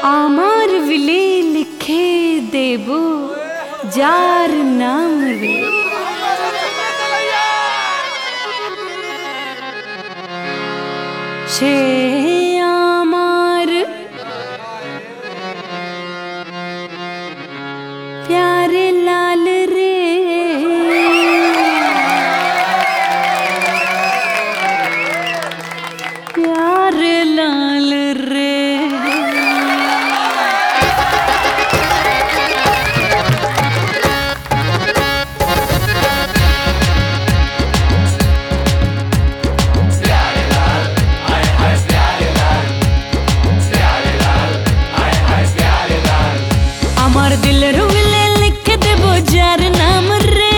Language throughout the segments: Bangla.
আমার বিলে লিখে দেব যার নাম রে, সে আমার प्यारे लाल रे। प्यारे लाल रे। আমার দিলের উইলে লিখে দেব যার নাম রে,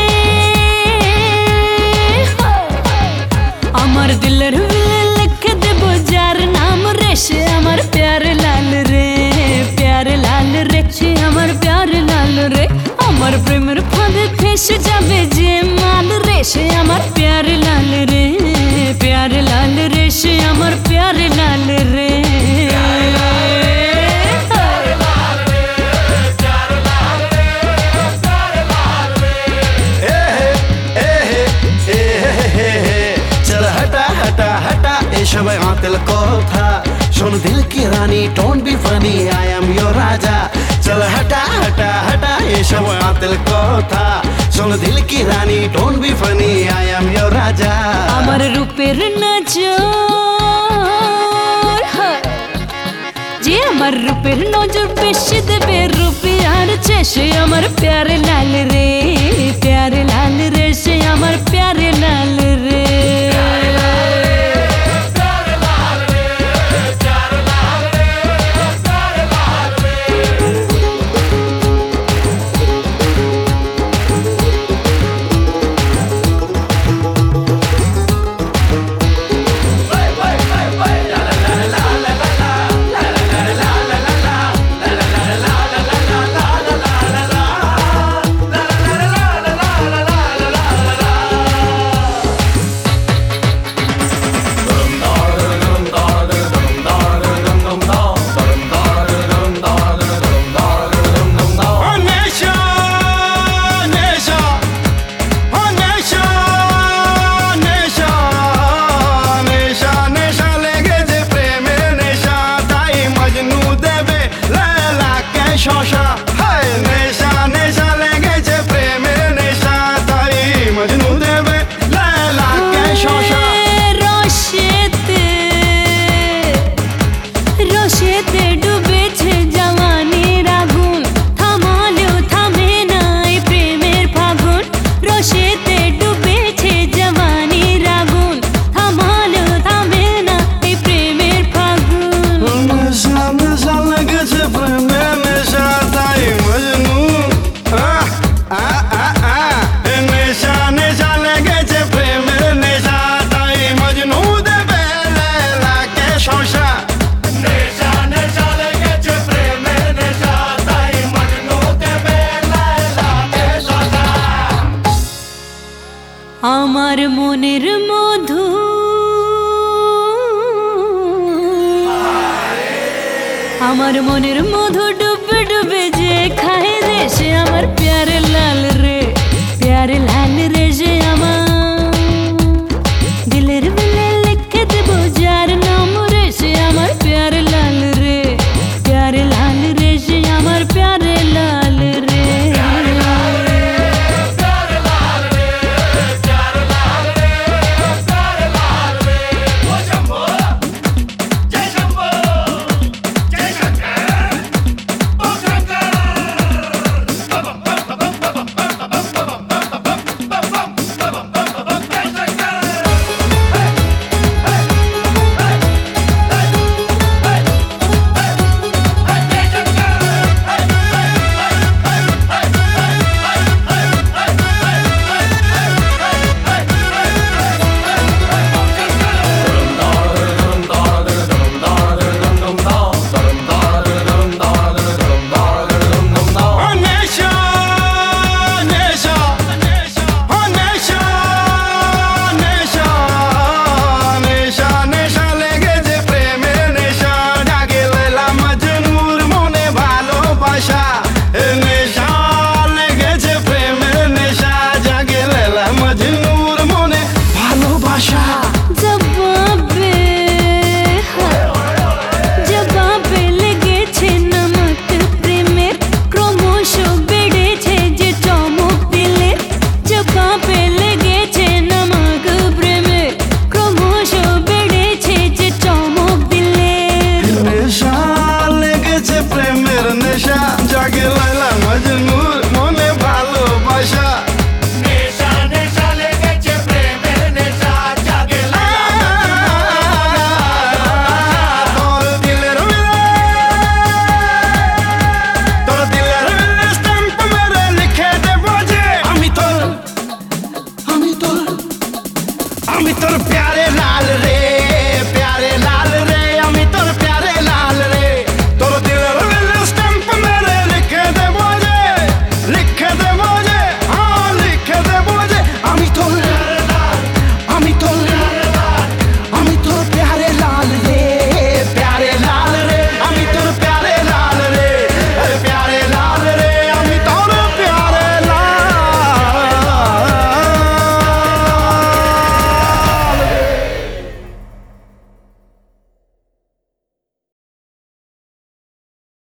আমার দিলের উইলে লিখে দেব যার নাম রে, সে আমার প্যারে লাল রে, প্যারে লাল রে, সে আমার প্যারে লাল রে। আমার প্রেমের ফাঁদে ফেসে যাবে যে মাল রে, সে আমার প্যারে লাল রে, প্যারে লাল রে, সে আমার প্যারে লাল রে। সবাই আঁতেল কথা শোন দিল কি রানী, don't be funny, I am your রাজা। চল হটা হটা হটা এসব আঁতেল কথা শোন দিল কি রানী, don't be funny, I am your রাজা। আমার রূপের নজর যে আমার রূপের নজর বেশি দেবে রূপিয়ার চেয়ে, সে আমার প্যারে লাল রে, প্যারে লাল রে, সে আমার প্যারে লাল রে। আমার মনের মধু আমার মনের মধু ডুবে ডুবে যে খায় রে, সে আমার প্যারে লাল রে, প্যারে লাল রে, সে আমার